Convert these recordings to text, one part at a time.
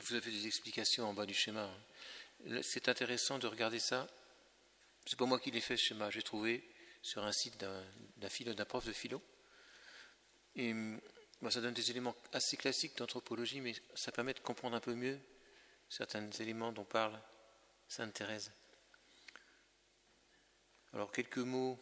vous avez des explications en bas du schéma. C'est intéressant de regarder ça. C'est pas moi qui l'ai fait, ce schéma. J'ai trouvé sur un site d'un prof de philo. Et ça donne des éléments assez classiques d'anthropologie, mais ça permet de comprendre un peu mieux certains éléments dont parle Sainte Thérèse. Alors, quelques mots.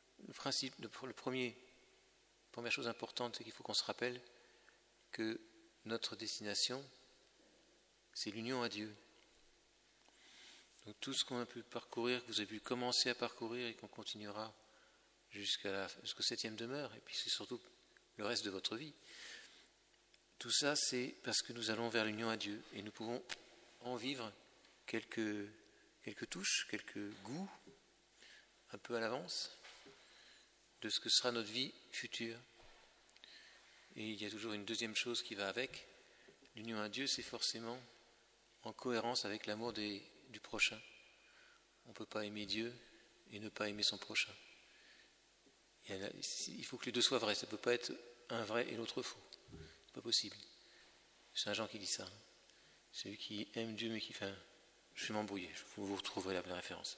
Première chose importante, c'est qu'il faut qu'on se rappelle que notre destination, c'est l'union à Dieu. Donc tout ce qu'on a pu parcourir, que vous avez pu commencer à parcourir et qu'on continuera jusqu'au 7e demeure, et puis c'est surtout le reste de votre vie, tout ça c'est parce que nous allons vers l'union à Dieu et nous pouvons en vivre quelques touches, quelques goûts un peu à l'avance de ce que sera notre vie future. Et il y a toujours une deuxième chose qui va avec. L'union à Dieu, c'est forcément en cohérence avec l'amour du prochain. On ne peut pas aimer Dieu et ne pas aimer son prochain. Il faut que les deux soient vrais. Ça ne peut pas être un vrai et l'autre faux. C'est pas possible. C'est Saint Jean qui dit ça. Celui qui aime Dieu mais qui fait... Je vais m'embrouiller, vous retrouverez la bonne référence.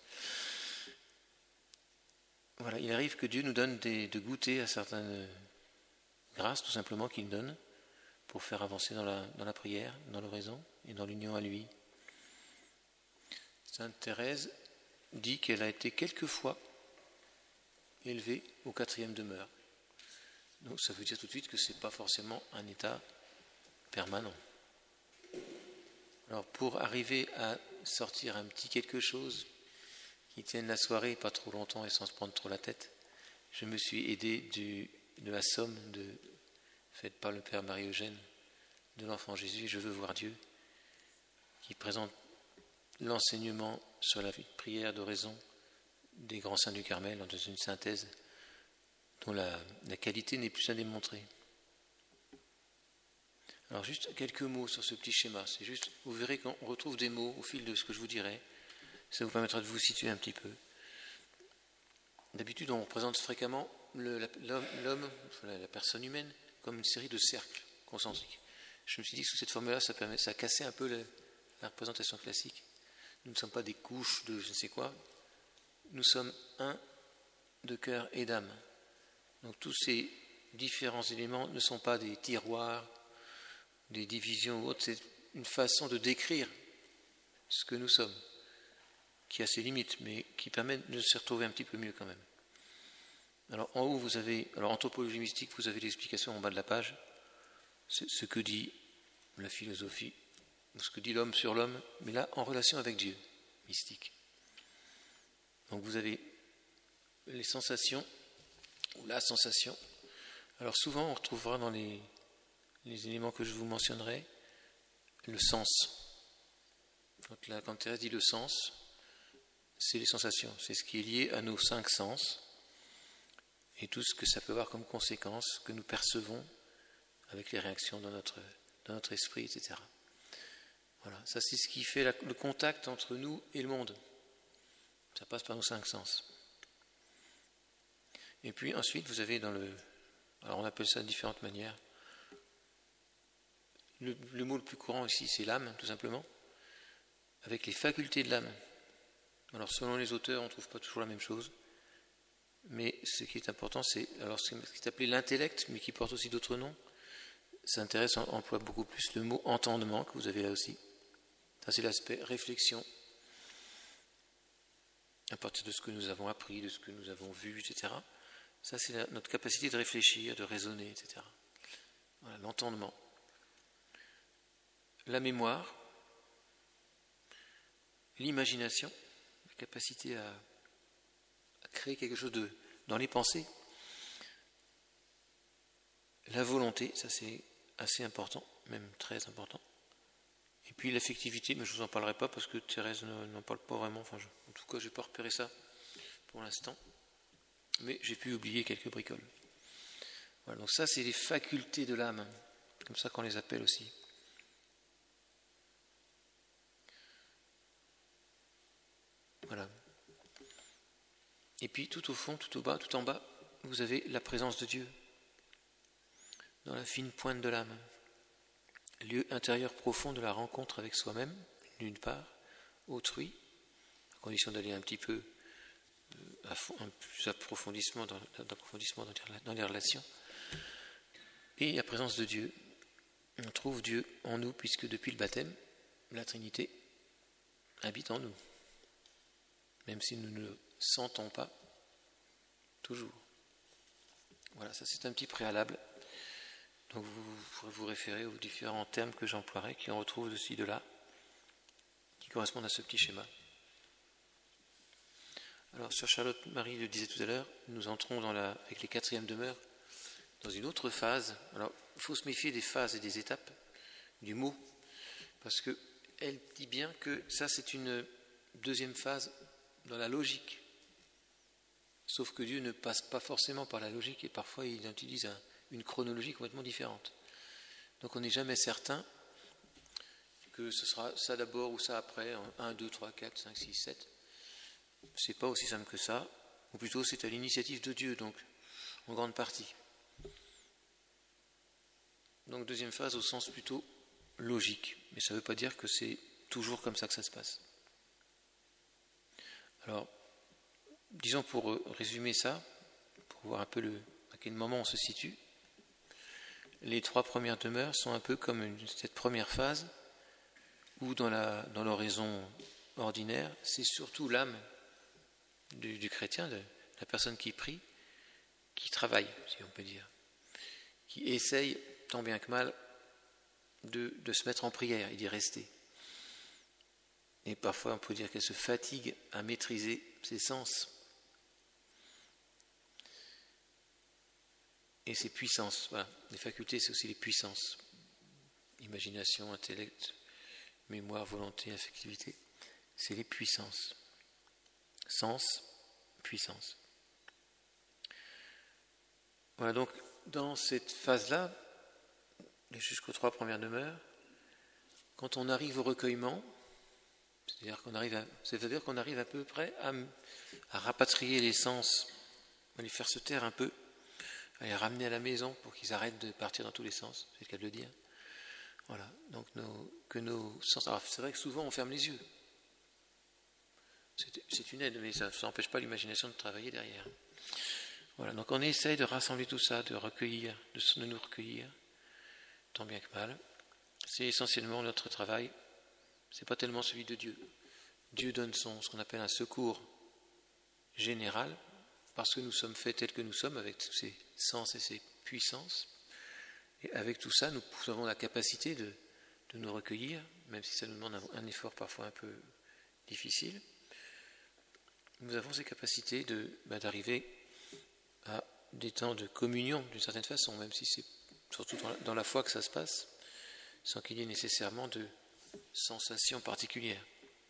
Voilà, il arrive que Dieu nous donne de goûter à certaines grâces, tout simplement, qu'il donne pour faire avancer dans la prière, dans l'oraison et dans l'union à lui. Sainte Thérèse dit qu'elle a été quelquefois élevée au 4e demeure. Donc ça veut dire tout de suite que ce n'est pas forcément un état permanent. Alors pour arriver à sortir un petit quelque chose qui tienne la soirée, pas trop longtemps et sans se prendre trop la tête, je me suis aidé de la somme faite par le Père Marie-Eugène de l'Enfant Jésus, Je veux voir Dieu, qui présente l'enseignement sur la vie de prière, d'oraison des grands saints du Carmel dans une synthèse dont la qualité n'est plus à démontrer. Alors juste quelques mots sur ce petit schéma. C'est juste, vous verrez qu'on retrouve des mots au fil de ce que je vous dirai. Ça vous permettra de vous situer un petit peu. D'habitude, on représente fréquemment l'homme, la personne humaine, comme une série de cercles concentriques. Je me suis dit que sous cette forme-là, ça cassait un peu la représentation classique. Nous ne sommes pas des couches de je ne sais quoi. Nous sommes un de cœur et d'âme. Donc tous ces différents éléments ne sont pas des tiroirs, des divisions ou autres. C'est une façon de décrire ce que nous sommes, qui a ses limites, mais qui permet de se retrouver un petit peu mieux quand même. Alors en haut, vous avez, anthropologie mystique, vous avez l'explication en bas de la page. C'est ce que dit la philosophie, ce que dit l'homme sur l'homme, mais là en relation avec Dieu, mystique. Donc vous avez les sensations, ou la sensation. Alors souvent on retrouvera dans les éléments que je vous mentionnerai, le sens. Quand Thérèse dit le sens, c'est les sensations, c'est ce qui est lié à nos 5 sens et tout ce que ça peut avoir comme conséquence que nous percevons avec les réactions dans notre esprit, etc. Voilà, ça c'est ce qui fait le contact entre nous et le monde. Ça passe par nos 5 sens. Et puis ensuite vous avez alors on appelle ça de différentes manières. Le mot le plus courant ici c'est l'âme, tout simplement, avec les facultés de l'âme. Alors selon les auteurs, on ne trouve pas toujours la même chose, mais ce qui est important, c'est ce qui est appelé l'intellect, mais qui porte aussi d'autres noms. Ça emploie beaucoup plus le mot entendement que vous avez là aussi. Ça c'est l'aspect réflexion, à partir de ce que nous avons appris, de ce que nous avons vu, etc. Ça c'est notre capacité de réfléchir, de raisonner, etc. Voilà, l'entendement. La mémoire, l'imagination, la capacité à créer quelque chose dans les pensées. La volonté, ça c'est assez important, même très important. Et puis l'affectivité, mais je ne vous en parlerai pas parce que Thérèse n'en parle pas vraiment. En tout cas, je n'ai pas repéré ça pour l'instant. Mais j'ai pu oublier quelques bricoles. Voilà, donc ça, c'est les facultés de l'âme, comme ça qu'on les appelle aussi. Voilà. Et puis tout au fond, tout au bas, tout en bas, vous avez la présence de Dieu dans la fine pointe de l'âme. lieu intérieur profond de la rencontre avec soi-même, d'une part, autrui, à condition d'aller un petit peu un plus d'approfondissement dans les relations, et la présence de Dieu. On trouve Dieu en nous, puisque depuis le baptême, la Trinité habite en nous, même si nous ne le sentons pas toujours. Voilà, ça c'est un petit préalable. Donc vous pourrez vous référer aux différents termes que j'emploierai, qui en retrouvent de ci, de là, qui correspondent à ce petit schéma. Alors, Sœur Charlotte-Marie le disait tout à l'heure, nous entrons avec les quatrièmes demeures dans une autre phase. Alors, il faut se méfier des phases et des étapes du mot, parce qu'elle dit bien que ça, c'est une deuxième phase dans la logique. Sauf que Dieu ne passe pas forcément par la logique, et parfois il utilise une chronologie complètement différente. Donc, on n'est jamais certain que ce sera ça d'abord ou ça après, 1, 2, 3, 4, 5, 6, 7. C'est pas aussi simple que ça, ou plutôt c'est à l'initiative de Dieu, donc en grande partie. Donc deuxième phase au sens plutôt logique, mais ça ne veut pas dire que c'est toujours comme ça que ça se passe. Alors, disons pour résumer ça, pour voir un peu à quel moment on se situe, les 3 premières demeures sont un peu comme cette première phase, où dans l'oraison ordinaire, c'est surtout l'âme du chrétien, de la personne qui prie, qui travaille, si on peut dire, qui essaye, tant bien que mal, de se mettre en prière et d'y rester. Et parfois, on peut dire qu'elle se fatigue à maîtriser ses sens et ses puissances. Voilà. Les facultés, c'est aussi les puissances. Imagination, intellect, mémoire, volonté, affectivité. C'est les puissances. Sens, puissance. Voilà, donc dans cette phase-là, jusqu'aux 3 premières demeures, quand on arrive au recueillement, c'est-à-dire qu'on arrive à peu près à rapatrier les sens, à les faire se taire un peu, à les ramener à la maison pour qu'ils arrêtent de partir dans tous les sens, c'est le cas de le dire. Voilà, donc que nos sens. Alors c'est vrai que souvent on ferme les yeux. C'est une aide, mais ça n'empêche pas l'imagination de travailler derrière. Voilà, donc on essaye de rassembler tout ça, de nous recueillir, tant bien que mal. C'est essentiellement notre travail, c'est pas tellement celui de Dieu. Dieu donne ce qu'on appelle un secours général, parce que nous sommes faits tels que nous sommes, avec tous ces sens et ces puissances. Et avec tout ça, nous avons la capacité de nous recueillir, même si ça nous demande un effort parfois un peu difficile. Nous avons ces capacités d'arriver à des temps de communion d'une certaine façon, même si c'est surtout dans la foi que ça se passe, sans qu'il y ait nécessairement de sensations particulières.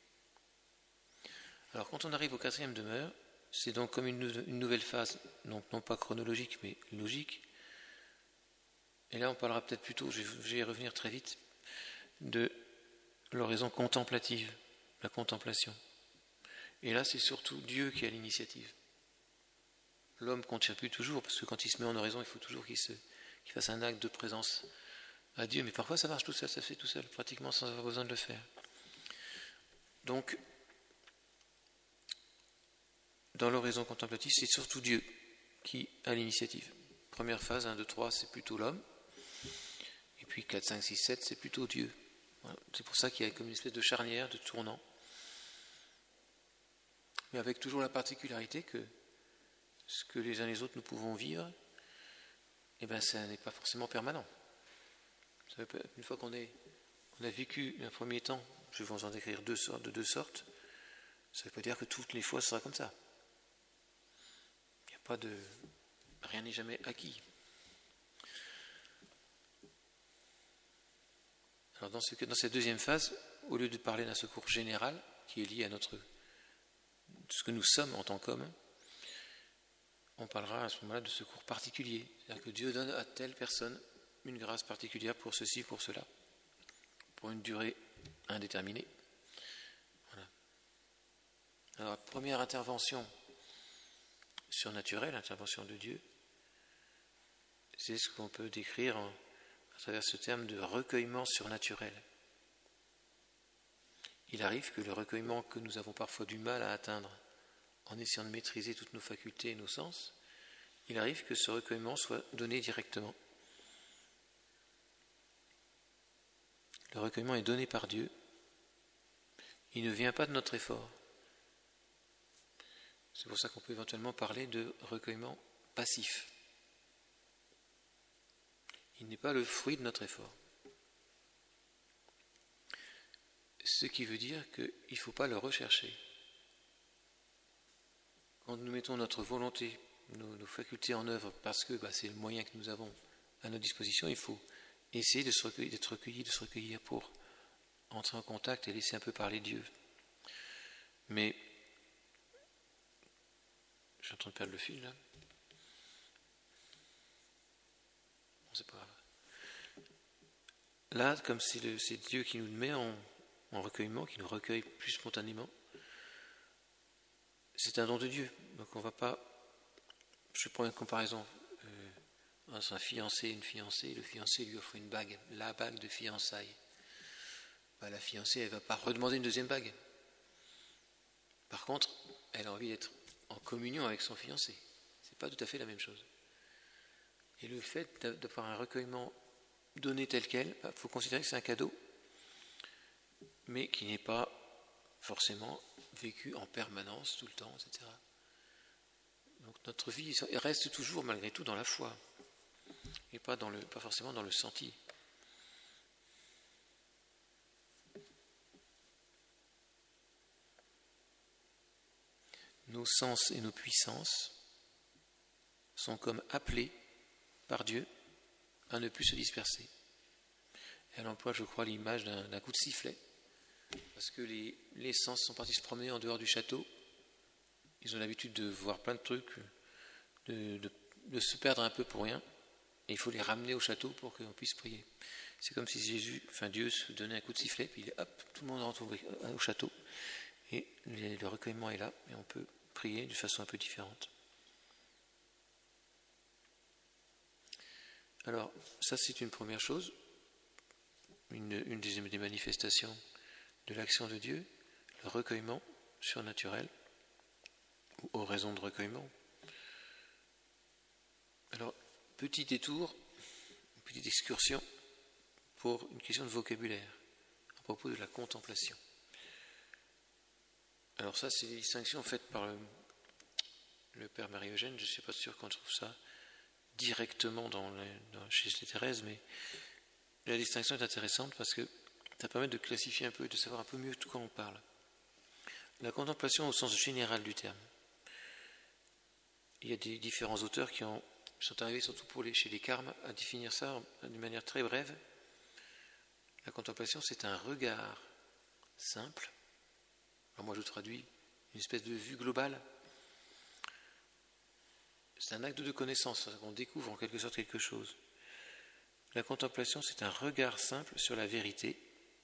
Alors quand on arrive au 4e demeure, c'est donc comme une nouvelle phase, donc non pas chronologique mais logique. Et là on parlera peut-être plutôt, je vais y revenir très vite, de l'oraison contemplative, la contemplation. Et là c'est surtout Dieu qui a l'initiative. L'homme contribue toujours, parce que quand il se met en oraison, il faut toujours qu'il fasse un acte de présence à Dieu, mais parfois ça marche tout seul, ça fait tout seul, pratiquement sans avoir besoin de le faire. Donc, dans l'oraison contemplative, c'est surtout Dieu qui a l'initiative. Première phase, 1, 2, 3, c'est plutôt l'homme, et puis 4, 5, 6, 7, c'est plutôt Dieu. Voilà. C'est pour ça qu'il y a comme une espèce de charnière, de tournant, mais avec toujours la particularité que ce que les uns et les autres nous pouvons vivre, ça n'est pas forcément permanent. Une fois qu'on a vécu un premier temps, je vais vous en décrire de deux sortes, ça ne veut pas dire que toutes les fois ce sera comme ça. Il n'y a pas de... Rien n'est jamais acquis. Alors dans cette deuxième phase, au lieu de parler d'un secours général, qui est lié à ce que nous sommes en tant qu'hommes, on parlera à ce moment-là de secours particulier. C'est-à-dire que Dieu donne à telle personne une grâce particulière pour ceci, pour cela, pour une durée indéterminée. Voilà. Alors, première intervention surnaturelle, intervention de Dieu, c'est ce qu'on peut décrire à travers ce terme de recueillement surnaturel. Il arrive que le recueillement que nous avons parfois du mal à atteindre en essayant de maîtriser toutes nos facultés et nos sens, il arrive que ce recueillement soit donné directement. Le recueillement est donné par Dieu. Il ne vient pas de notre effort. C'est pour ça qu'on peut éventuellement parler de recueillement passif. Il n'est pas le fruit de notre effort. Ce qui veut dire qu'il ne faut pas le rechercher. Quand nous mettons notre volonté, nos facultés en œuvre, parce que c'est le moyen que nous avons à notre disposition, il faut essayer de se recueillir pour entrer en contact et laisser un peu parler Dieu. Mais, je suis en train de perdre le fil là. Bon, c'est pas grave. Là, comme c'est Dieu qui nous met en recueillement, qui nous recueille plus spontanément, c'est un don de Dieu. Donc on ne va pas... Je prends une comparaison. Un fiancé et une fiancée, le fiancé lui offre une bague, la bague de fiançailles. La fiancée, elle ne va pas redemander une deuxième bague. Par contre, elle a envie d'être en communion avec son fiancé. Ce n'est pas tout à fait la même chose. Et le fait d'avoir un recueillement donné tel quel, il faut considérer que c'est un cadeau, mais qui n'est pas forcément vécu en permanence, tout le temps, etc. Donc notre vie reste toujours, malgré tout, dans la foi, et pas forcément dans le senti. Nos sens et nos puissances sont comme appelés par Dieu à ne plus se disperser. Elle emploie, je crois, l'image d'un coup de sifflet, parce que les sens sont partis se promener en dehors du château. Ils ont l'habitude de voir plein de trucs, de se perdre un peu pour rien, et il faut les ramener au château pour qu'on puisse prier. C'est comme si Dieu se donnait un coup de sifflet, puis hop, tout le monde rentre au château, et le recueillement est là, et on peut prier de façon un peu différente. Alors, ça c'est une première chose, une des manifestations de l'action de Dieu, le recueillement surnaturel, ou aux raisons de recueillement. Alors, petit détour, une petite excursion pour une question de vocabulaire, à propos de la contemplation. Alors ça, c'est des distinctions faites par le père Marie-Eugène, je ne suis pas sûr qu'on trouve ça directement chez les Thérèse, mais la distinction est intéressante parce que ça permet de classifier un peu, de savoir un peu mieux de quoi on parle. La contemplation au sens général du terme. Il y a des différents auteurs qui sont arrivés, surtout chez les carmes, à définir ça d'une manière très brève. La contemplation, c'est un regard simple. Alors moi, je traduis une espèce de vue globale. C'est un acte de connaissance, on découvre en quelque sorte quelque chose. La contemplation, c'est un regard simple sur la vérité.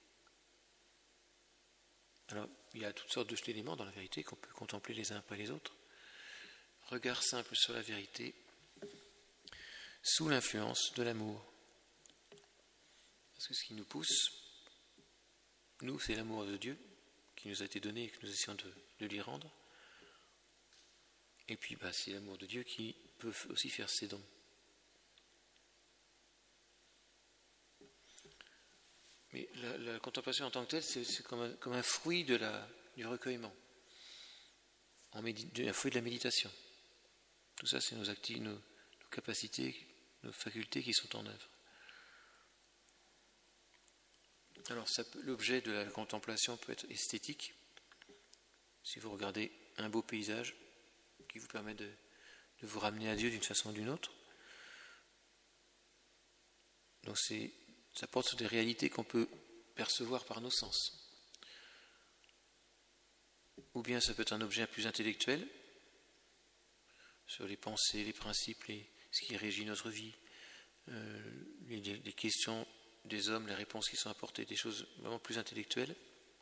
Alors, il y a toutes sortes d'éléments dans la vérité qu'on peut contempler les uns après les autres. Regard simple sur la vérité, sous l'influence de l'amour. Parce que ce qui nous pousse, nous, c'est l'amour de Dieu qui nous a été donné et que nous essayons de lui rendre. Et puis, c'est l'amour de Dieu qui peut aussi faire ses dons. Mais la contemplation en tant que telle, c'est comme un fruit du recueillement, un fruit de la méditation. Tout ça, c'est nos capacités, nos facultés qui sont en œuvre. Alors, l'objet de la contemplation peut être esthétique. Si vous regardez un beau paysage qui vous permet de vous ramener à Dieu d'une façon ou d'une autre. Donc ça porte sur des réalités qu'on peut percevoir par nos sens. Ou bien ça peut être un objet plus intellectuel, sur les pensées, les principes, ce qui régit notre vie, les questions des hommes, les réponses qui sont apportées, des choses vraiment plus intellectuelles.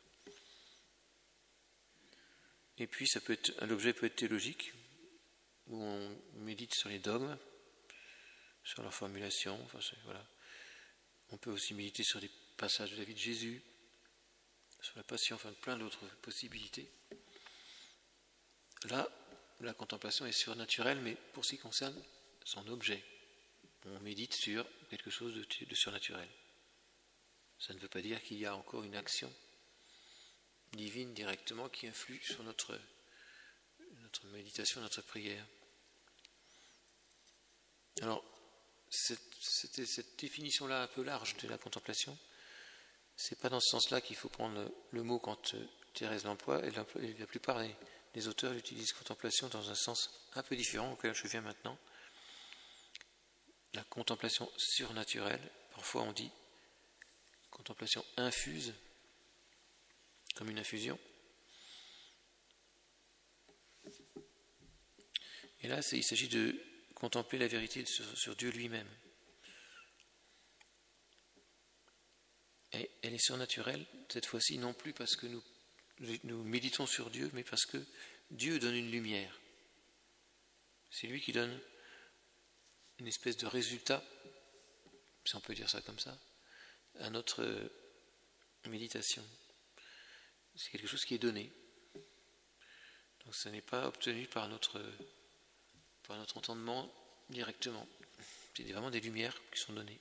Et puis l'objet peut être théologique, où on médite sur les dogmes, sur leur formulation, voilà. On peut aussi méditer sur des passages de la vie de Jésus, sur la passion, enfin plein d'autres possibilités. Là, la contemplation est surnaturelle, mais pour ce qui concerne son objet. On médite sur quelque chose de surnaturel. Ça ne veut pas dire qu'il y a encore une action divine directement qui influe sur notre méditation, notre prière. Alors, cette définition-là un peu large de la contemplation, c'est pas dans ce sens-là qu'il faut prendre le mot quand Thérèse l'emploie. La plupart des auteurs utilisent contemplation dans un sens un peu différent auquel je viens maintenant. La contemplation surnaturelle, parfois on dit contemplation infuse, comme une infusion. Et là, il s'agit de contempler la vérité sur Dieu lui-même. Et elle est surnaturelle, cette fois-ci, non plus parce que nous méditons sur Dieu, mais parce que Dieu donne une lumière. C'est lui qui donne une espèce de résultat, si on peut dire ça comme ça, à notre méditation. C'est quelque chose qui est donné. Donc ce n'est pas obtenu par notre entendement directement. C'est vraiment des lumières qui sont données.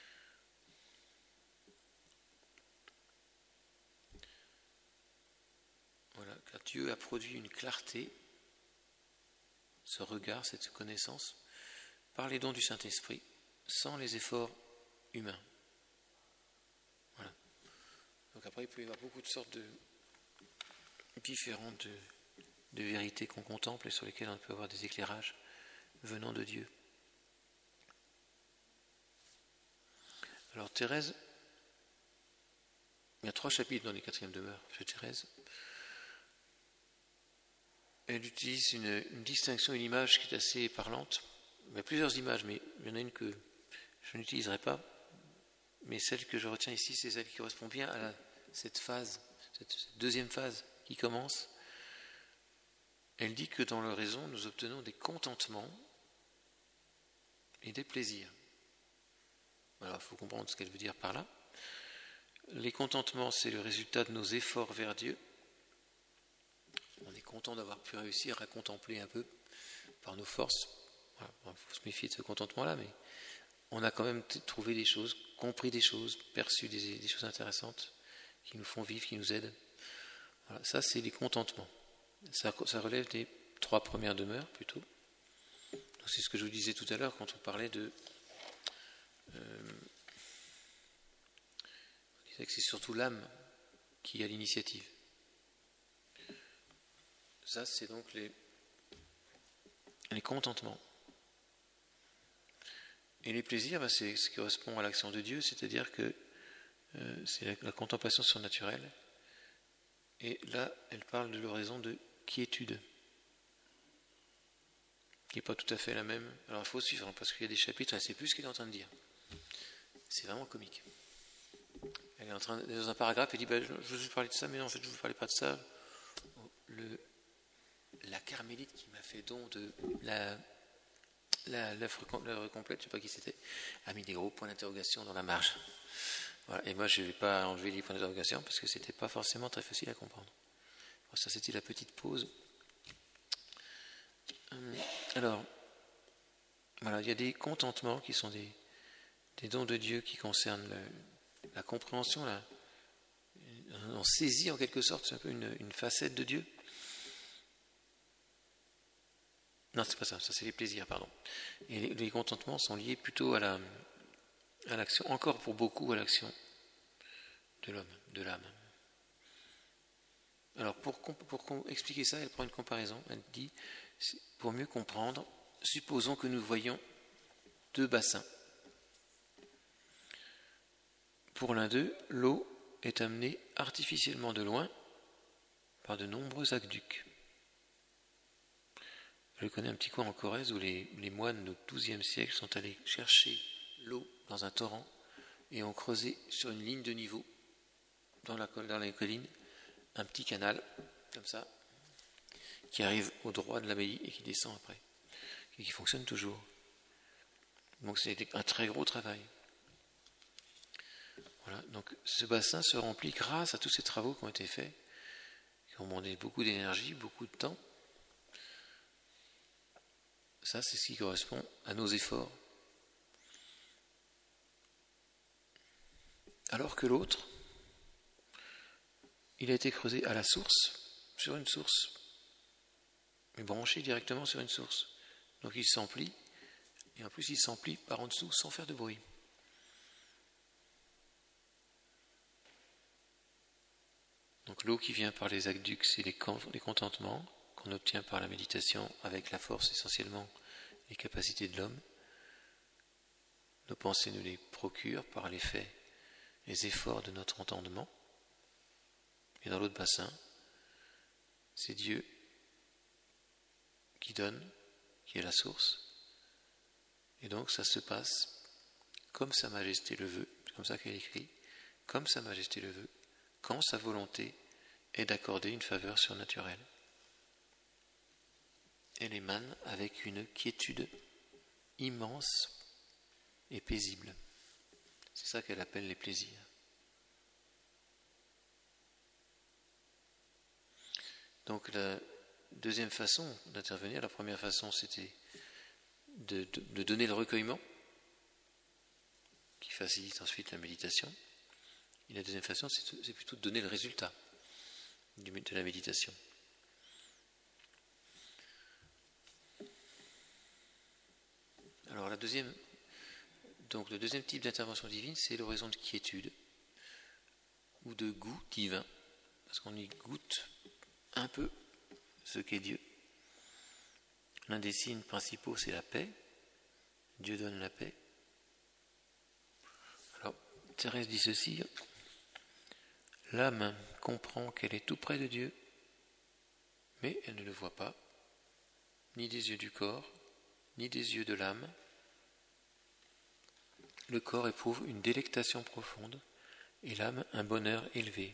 Voilà, car Dieu a produit une clarté, ce regard, cette connaissance, par les dons du Saint-Esprit, sans les efforts humains. Voilà. Donc après, il peut y avoir beaucoup de sortes différentes de vérités qu'on contemple et sur lesquelles on peut avoir des éclairages venant de Dieu. Alors Thérèse, il y a 3 chapitres dans les 4e demeures chez Thérèse. Elle utilise une distinction, une image qui est assez parlante. Il y a plusieurs images, mais il y en a une que je n'utiliserai pas. Mais celle que je retiens ici, c'est celle qui correspond bien à cette phase, cette deuxième phase qui commence. Elle dit que dans l'oraison, nous obtenons des contentements et des plaisirs. Alors, il faut comprendre ce qu'elle veut dire par là. Les contentements, c'est le résultat de nos efforts vers Dieu. On est content d'avoir pu réussir à contempler un peu par nos forces. Voilà, il faut se méfier de ce contentement-là, mais on a quand même trouvé des choses, compris des choses, perçu des choses intéressantes qui nous font vivre, qui nous aident. Voilà, ça, c'est les contentements. Ça relève des 3 premières demeures, plutôt. Donc, c'est ce que je vous disais tout à l'heure quand on parlait de... on disait que c'est surtout l'âme qui a l'initiative. Ça, c'est donc les contentements. Et les plaisirs, c'est ce qui correspond à l'action de Dieu, c'est-à-dire que c'est la contemplation surnaturelle. Et là, elle parle de l'oraison de quiétude, qui n'est pas tout à fait la même. Alors il faut suivre, parce qu'il y a des chapitres, elle ne sait plus ce qu'elle est en train de dire. C'est vraiment comique. Elle est en train, dans un paragraphe, elle dit je vous parlais de ça, mais non, en fait, je ne vous parlais pas de ça. La carmélite qui m'a fait don de l'œuvre complète, je ne sais pas qui c'était, a mis des gros points d'interrogation dans la marge. Voilà. Et moi, je ne vais pas enlever les points d'interrogation parce que ce n'était pas forcément très facile à comprendre. Bon, ça, c'était la petite pause. Alors, voilà, il y a des contentements qui sont des dons de Dieu qui concernent la compréhension. On saisit en quelque sorte, c'est un peu une facette de Dieu. Non, c'est pas ça, ça c'est les plaisirs, pardon. Et les contentements sont liés plutôt à l'action, encore pour beaucoup à l'action de l'homme, de l'âme. Alors pour expliquer ça, elle prend une comparaison. Elle dit, pour mieux comprendre, supposons que nous voyons 2 bassins. Pour l'un d'eux, l'eau est amenée artificiellement de loin par de nombreux aqueducs. Je connais un petit coin en Corrèze où les moines au XIIe siècle sont allés chercher l'eau dans un torrent et ont creusé sur une ligne de niveau dans les collines un petit canal comme ça qui arrive au droit de l'abbaye et qui descend après et qui fonctionne toujours. Donc c'est un très gros travail. Voilà, donc ce bassin se remplit grâce à tous ces travaux qui ont été faits, qui ont demandé beaucoup d'énergie, beaucoup de temps. Ça, c'est ce qui correspond à nos efforts. Alors que l'autre, il a été creusé à la source, sur une source, mais branché directement sur une source. Donc il s'emplit, et en plus il s'emplit par en dessous sans faire de bruit. Donc l'eau qui vient par les aqueducs, c'est les contentements qu'on obtient par la méditation avec la force essentiellement les capacités de l'homme. Nos pensées nous les procurent par l'effet, les efforts de notre entendement. Et dans l'autre bassin, c'est Dieu qui donne, qui est la source. Et donc ça se passe comme Sa Majesté le veut, c'est comme ça qu'elle écrit, comme Sa Majesté le veut, quand sa volonté est d'accorder une faveur surnaturelle. Elle émane avec une quiétude immense et paisible. C'est ça qu'elle appelle les plaisirs. Donc la deuxième façon d'intervenir, la première façon c'était de donner le recueillement, qui facilite ensuite la méditation. Et la deuxième façon, c'est plutôt de donner le résultat de la méditation. Alors le deuxième type d'intervention divine, c'est l'horizon de quiétude ou de goût divin, parce qu'on y goûte un peu ce qu'est Dieu. L'un des signes principaux, c'est la paix. Dieu donne la paix. Alors, Thérèse dit ceci: l'âme comprend qu'elle est tout près de Dieu, mais elle ne le voit pas, ni des yeux du corps, ni des yeux de l'âme. Le corps éprouve une délectation profonde et l'âme un bonheur élevé.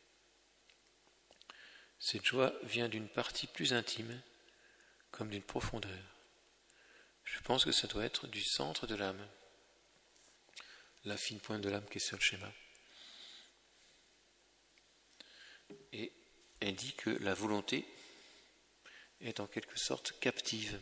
Cette joie vient d'une partie plus intime, comme d'une profondeur. Je pense que ça doit être du centre de l'âme, la fine pointe de l'âme qui est sur le schéma. Et elle dit que la volonté est en quelque sorte captive,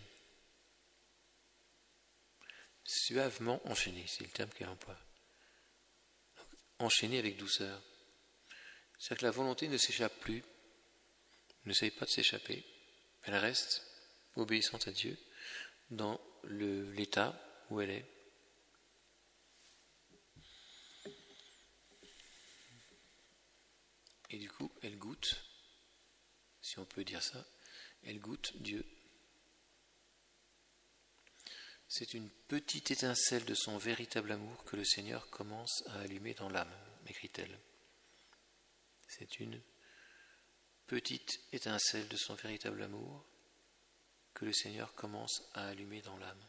suavement enchaînée, c'est le terme qu'elle emploie. Enchaînée avec douceur. C'est-à-dire que la volonté ne s'échappe plus, n'essaye pas de s'échapper, elle reste obéissante à Dieu dans l'état où elle est. Et du coup, elle goûte, si on peut dire ça, elle goûte Dieu. C'est une petite étincelle de son véritable amour que le Seigneur commence à allumer dans l'âme, écrit-elle. C'est une petite étincelle de son véritable amour que le Seigneur commence à allumer dans l'âme.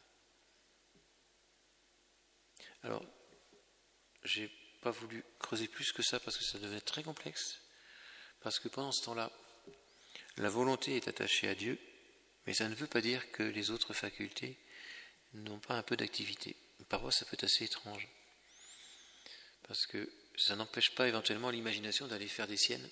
Alors, j'ai pas voulu creuser plus que ça parce que ça devenait très complexe, parce que pendant ce temps-là, la volonté est attachée à Dieu, mais ça ne veut pas dire que les autres facultés n'ont pas un peu d'activité. Parfois, ça peut être assez étrange, parce que ça n'empêche pas éventuellement l'imagination d'aller faire des siennes.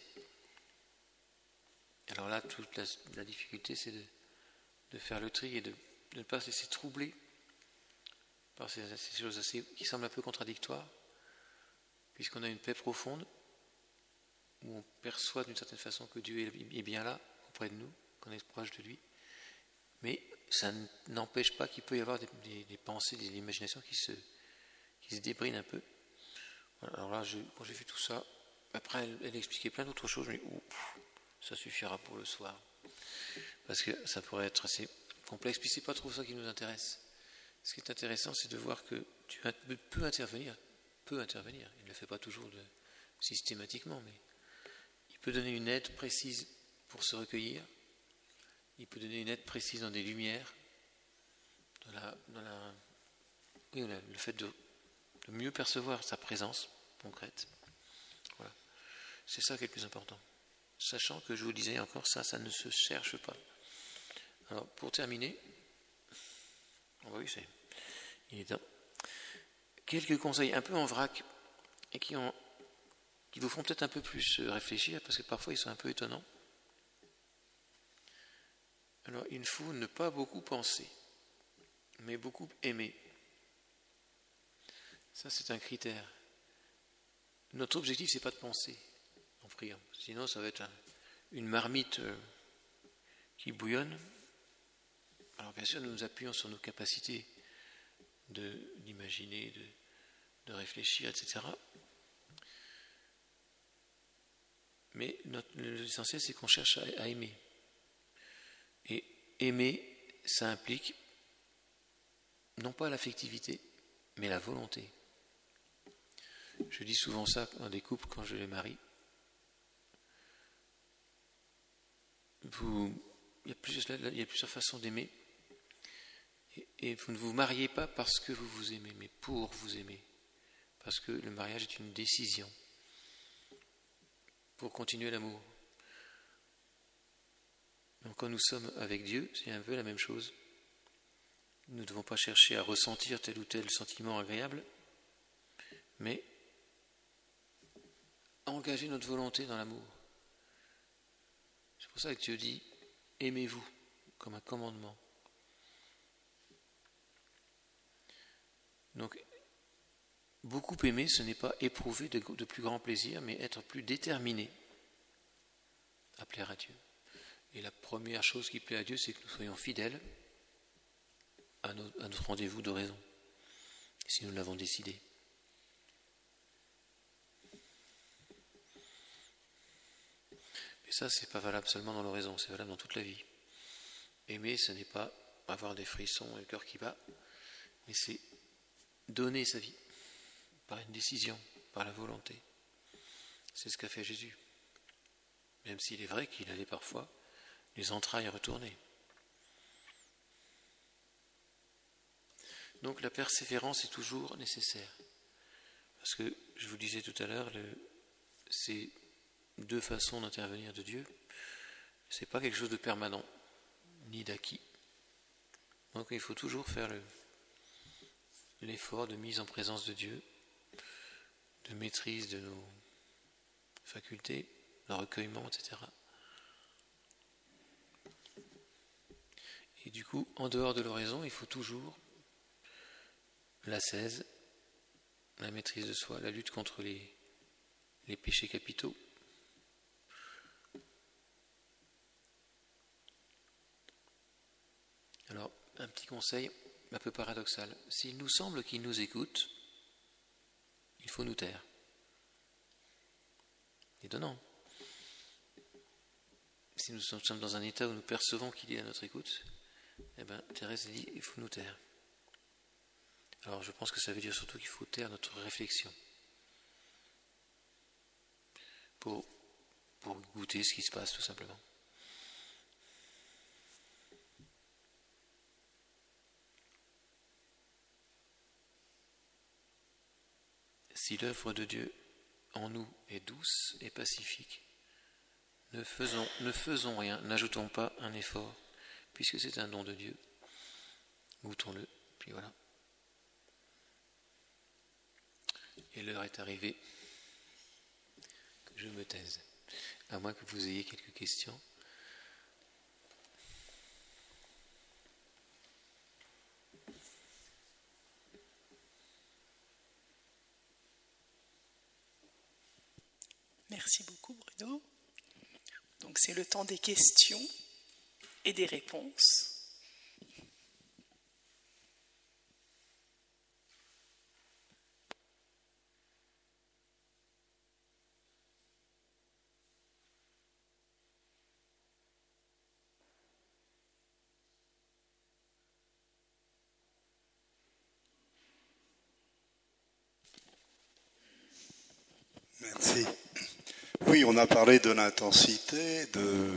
Alors là, toute la difficulté, c'est de faire le tri et de ne pas se laisser troubler par ces choses qui semblent un peu contradictoires, puisqu'on a une paix profonde, où on perçoit d'une certaine façon que Dieu est bien là, auprès de nous, qu'on est proche de lui, mais ça n'empêche pas qu'il peut y avoir des pensées, des imaginations qui se débrident un peu. Alors là, quand j'ai fait tout ça, après elle expliquait plein d'autres choses, je me dis, ça suffira pour le soir, parce que ça pourrait être assez complexe, puis c'est pas trop ça qui nous intéresse. Ce qui est intéressant, c'est de voir que Dieu peut intervenir, il ne le fait pas toujours systématiquement, mais il peut donner une aide précise pour se recueillir, il peut donner une aide précise dans des lumières, le fait de mieux percevoir sa présence concrète. Voilà. C'est ça qui est le plus important. Sachant que je vous disais encore, ça ne se cherche pas. Alors, pour terminer, il est temps. Quelques conseils un peu en vrac et qui vous font peut-être un peu plus réfléchir, parce que parfois ils sont un peu étonnants. Alors, il faut ne pas beaucoup penser, mais beaucoup aimer. Ça, c'est un critère. Notre objectif, c'est pas de penser en priant. Sinon, ça va être une marmite qui bouillonne. Alors, bien sûr, nous nous appuyons sur nos capacités d'imaginer, de réfléchir, etc. Mais l'essentiel, c'est qu'on cherche à aimer. Et aimer, ça implique non pas l'affectivité, mais la volonté. Je dis souvent ça dans des couples quand je les marie. Il y a plusieurs façons d'aimer. Et vous ne vous mariez pas parce que vous vous aimez, mais pour vous aimer. Parce que le mariage est une décision pour continuer l'amour. Donc quand nous sommes avec Dieu, c'est un peu la même chose. Nous ne devons pas chercher à ressentir tel ou tel sentiment agréable, mais engager notre volonté dans l'amour. C'est pour ça que Dieu dit « Aimez-vous » comme un commandement. Donc, beaucoup aimer, ce n'est pas éprouver de plus grand plaisir, mais être plus déterminé à plaire à Dieu. Et la première chose qui plaît à Dieu, c'est que nous soyons fidèles à notre rendez-vous d'oraison, si nous l'avons décidé. Et ça, c'est pas valable seulement dans l'oraison, c'est valable dans toute la vie. Aimer, ce n'est pas avoir des frissons et le cœur qui bat, mais c'est donner sa vie par une décision, par la volonté. C'est ce qu'a fait Jésus. Même s'il est vrai qu'il avait parfois les entrailles retournées. Donc la persévérance est toujours nécessaire. Parce que, je vous disais tout à l'heure, c'est deux façons d'intervenir de Dieu. Ce n'est pas quelque chose de permanent, ni d'acquis. Donc il faut toujours faire l'effort de mise en présence de Dieu, de maîtrise de nos facultés, de recueillement, etc. Et du coup, en dehors de l'oraison, il faut toujours l'ascèse, la maîtrise de soi, la lutte contre les péchés capitaux. Alors, un petit conseil un peu paradoxal. S'il nous semble qu'il nous écoute, il faut nous taire. Étonnant. Si nous sommes dans un état où nous percevons qu'il est à notre écoute, eh bien, Thérèse dit, il faut nous taire. Alors, je pense que ça veut dire surtout qu'il faut taire notre réflexion pour goûter ce qui se passe, tout simplement. Si l'œuvre de Dieu en nous est douce et pacifique, ne faisons rien, n'ajoutons pas un effort, puisque c'est un don de Dieu. Goûtons-le, puis voilà. Et l'heure est arrivée que je me taise, à moins que vous ayez quelques questions. Merci beaucoup Bruno. Donc c'est le temps des questions et des réponses. Merci. Oui, on a parlé de l'intensité, de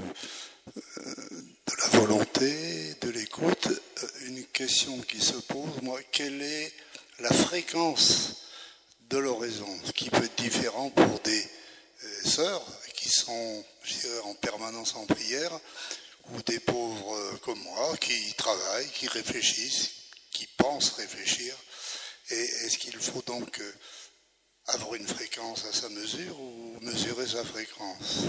la volonté, de l'écoute. Une question qui se pose, moi, quelle est la fréquence de l'oraison? Ce qui peut être différent pour des sœurs qui sont, je dirais, en permanence en prière, ou des pauvres comme moi qui travaillent, qui réfléchissent, qui pensent réfléchir. Et est-ce qu'il faut donc avoir une fréquence à sa mesure ou mesurer sa fréquence?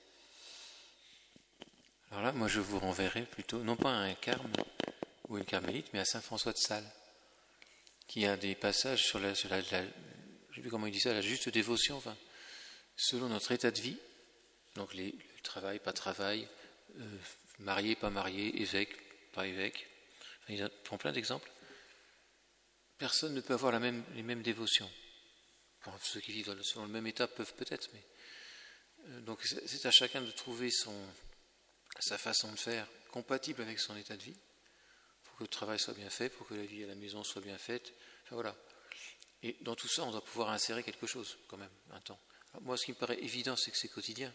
Alors là, moi je vous renverrai plutôt, non pas à un carme ou une carmélite, mais à saint François de Sales, qui a des passages sur je ne sais plus comment il dit ça, la juste dévotion, enfin, selon notre état de vie, donc le travail, pas travail, marié, pas marié, évêque, pas évêque, enfin, il prend plein d'exemples. Personne ne peut avoir les mêmes dévotions. Bon, ceux qui vivent selon le même état peuvent peut-être, mais donc c'est à chacun de trouver sa façon de faire compatible avec son état de vie, pour que le travail soit bien fait, pour que la vie à la maison soit bien faite. Enfin, voilà. Et dans tout ça, on doit pouvoir insérer quelque chose, quand même, un temps. Alors, moi, ce qui me paraît évident, c'est que c'est quotidien.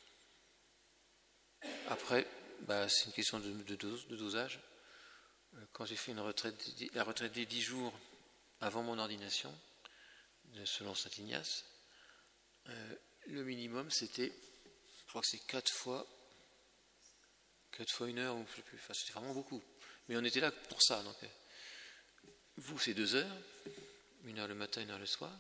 Après, c'est une question de dosage. Quand j'ai fait la retraite des 10 jours avant mon ordination, selon saint Ignace, le minimum, c'était, je crois que c'est 4 fois 1 heure, ou je sais plus, enfin, c'était vraiment beaucoup. Mais on était là pour ça. Donc, vous, c'est 2 heures, 1 heure le matin, 1 heure le soir.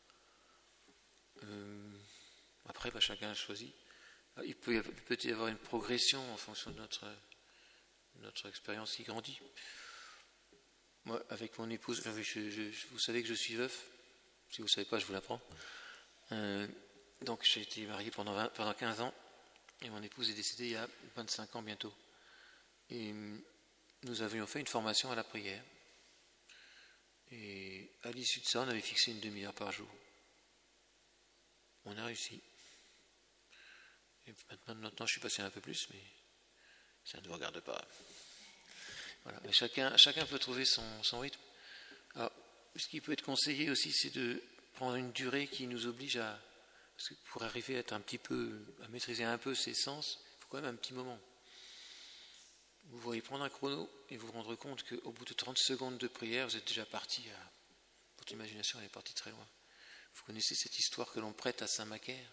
Après, chacun choisit. Il peut y avoir une progression en fonction de notre expérience qui grandit. Moi, avec mon épouse, vous savez que je suis veuf. Si vous ne savez pas, je vous l'apprends. Donc, j'ai été marié pendant 15 ans. Et mon épouse est décédée il y a 25 ans bientôt. Et nous avions fait une formation à la prière. Et à l'issue de ça, on avait fixé une demi-heure par jour. On a réussi. Et maintenant, je suis passé un peu plus, mais ça ne vous regarde pas. Voilà. Mais chacun peut trouver son rythme. Alors, ce qui peut être conseillé aussi, c'est de prendre une durée qui nous oblige à... Parce que pour arriver à maîtriser un peu ses sens, il faut quand même un petit moment. Vous voyez prendre un chrono et vous rendre compte qu'au bout de 30 secondes de prière, vous êtes déjà parti votre imagination elle est partie très loin. Vous connaissez cette histoire que l'on prête à Saint Macaire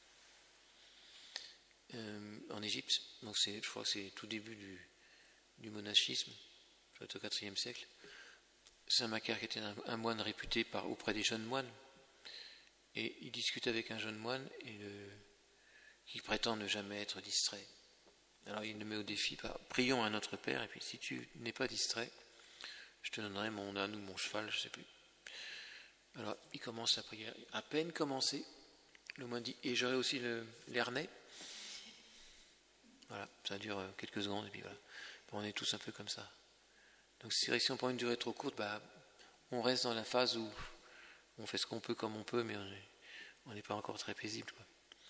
en Égypte. Donc je crois que c'est tout début du monachisme, peut-être au IVe siècle. Saint Macaire qui était un moine réputé auprès des jeunes moines. Et il discute avec un jeune moine qui prétend ne jamais être distrait. Alors il le met au défi par prions à notre Père, et puis si tu n'es pas distrait, je te donnerai mon âne ou mon cheval, je ne sais plus. Alors il commence la prière. À peine commencé, le moine dit et j'aurai aussi l'harnais. Voilà, ça dure quelques secondes, et puis voilà. On est tous un peu comme ça. Donc si on prend une durée trop courte, on reste dans la phase où on fait ce qu'on peut comme on peut, mais on n'est pas encore très paisible, quoi.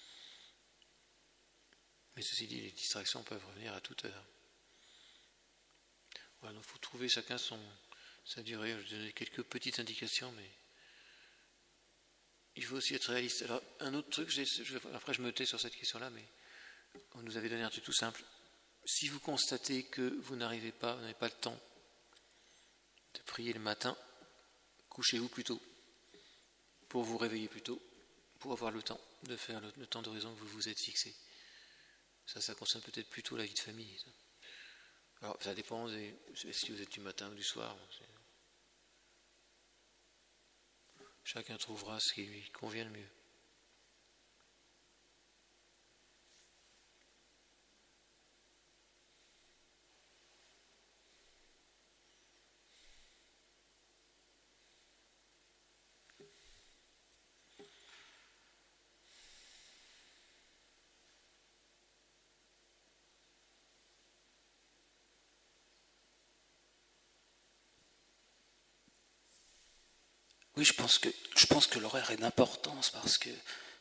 Mais ceci dit, les distractions peuvent revenir à toute heure. Voilà, donc il faut trouver chacun sa durée. Je vais donner quelques petites indications, mais il faut aussi être réaliste. Alors, un autre truc, après je me tais sur cette question-là, mais on nous avait donné un truc tout simple. Si vous constatez que vous n'avez pas le temps de prier le matin, couchez-vous plus tôt, pour vous réveiller plus tôt, pour avoir le temps de faire le temps d'horizon que vous vous êtes fixé. Ça concerne peut-être plutôt la vie de famille. Ça. Alors, ça dépend si vous êtes du matin ou du soir. Chacun trouvera ce qui lui convient le mieux. Oui, je pense que l'horaire est d'importance parce que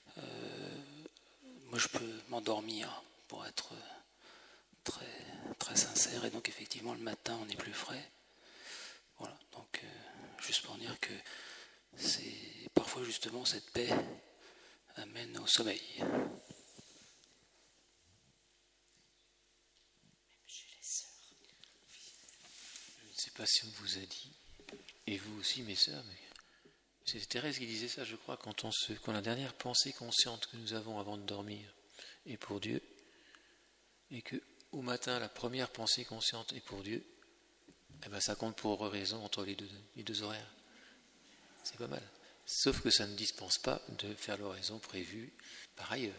moi je peux m'endormir pour être très, très sincère, et donc effectivement le matin on est plus frais. Voilà, donc juste pour dire que c'est parfois justement cette paix amène au sommeil. Je ne sais pas si on vous a dit, et vous aussi mes sœurs, mais c'est Thérèse qui disait ça, je crois, quand la dernière pensée consciente que nous avons avant de dormir est pour Dieu, et que au matin la première pensée consciente est pour Dieu, ça compte pour raison entre les deux horaires. C'est pas mal. Sauf que ça ne dispense pas de faire l'oraison prévue par ailleurs.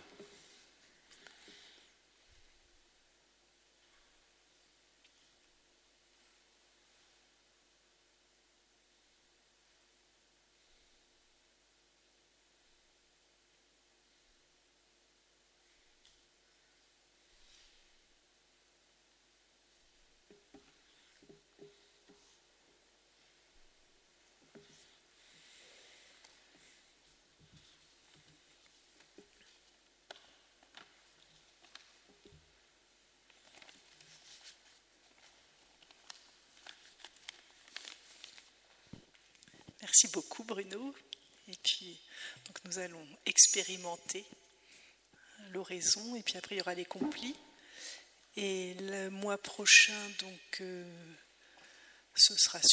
Merci beaucoup Bruno. Et puis donc nous allons expérimenter l'oraison et puis après il y aura les complis. Et le mois prochain donc ce sera